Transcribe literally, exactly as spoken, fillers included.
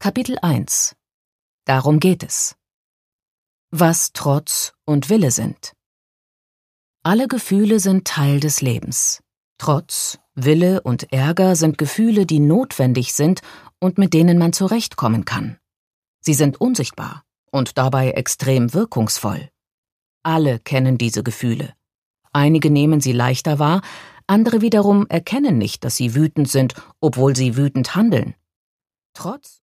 Kapitel eins. Darum geht es. Was Trotz und Wille sind. Alle Gefühle sind Teil des Lebens. Trotz, Wille und Ärger sind Gefühle, die notwendig sind und mit denen man zurechtkommen kann. Sie sind unsichtbar und dabei extrem wirkungsvoll. Alle kennen diese Gefühle. Einige nehmen sie leichter wahr, andere wiederum erkennen nicht, dass sie wütend sind, obwohl sie wütend handeln. Trotz